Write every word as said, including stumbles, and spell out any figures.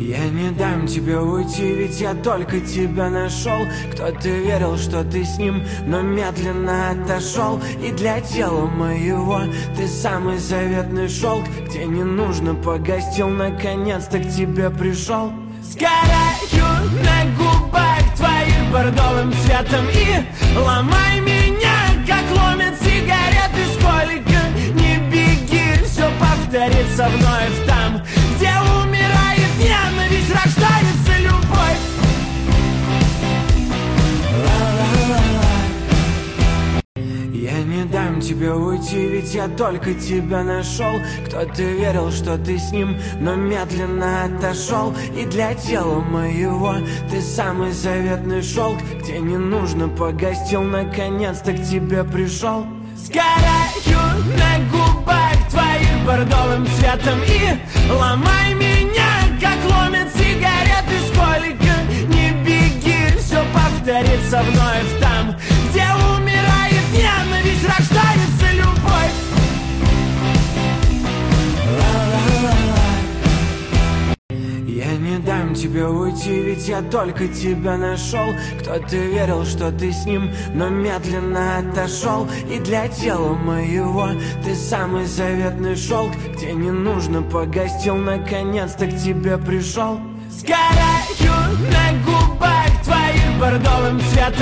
Я не дам тебе уйти, ведь я только тебя нашел. Кто-то верил, что ты с ним, но медленно отошел. И для тела моего ты самый заветный шелк, где не нужно погостил, наконец-то к тебе пришел. Сгораю на губах твоих бордовым цветом и ломай меня, как ломят сигареты. Сколько не беги, все повторится вновь там, где умирает ненависть, рождается любовь. Я не дам тебе уйти, ведь я только тебя нашел. Кто-то верил, что ты с ним, но медленно отошел. И для тела моего ты самый заветный шелк, где не нужно погостил, наконец-то к тебе пришел. Сгораю на губах твоих бордовым цветом и ломай меня, как ломят сигареты. Сколько не беги, все повторится вновь там, где умирает ненависть, рождается любовь. Я не дам тебе уйти, ведь я только тебя нашел. Кто-то верил, что ты с ним, но медленно отошел. И для тела моего ты самый заветный шелк, где не нужно погостил, наконец-то к тебе пришел. Сгораю на губах твоих бордовым цветом